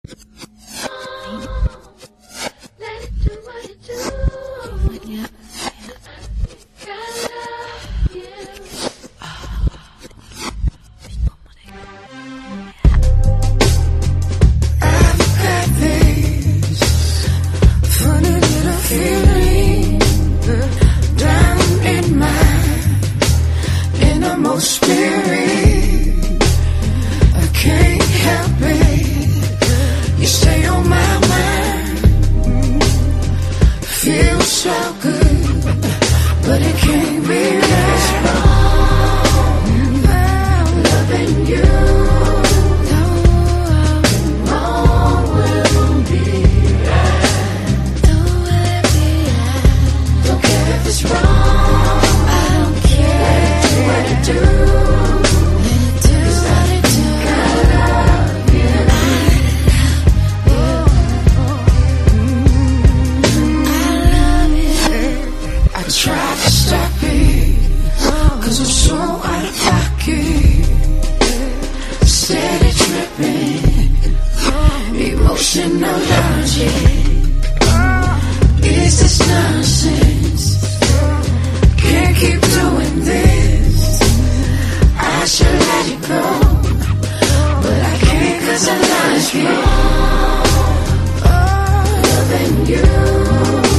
Let it do what it do. Yeah. Spirit, I can't help it. You stay on my mind. Feels so good, but it can't be right. Loving you, wrong will be right. Don't care if it's wrong. I don't care what you do. Tried to stop it, 'cause I'm so out of pocket. Steady tripping, emotional logic. Is this nonsense? Can't keep doing this. I should let it go, but I can't 'cause I like it. Loving you.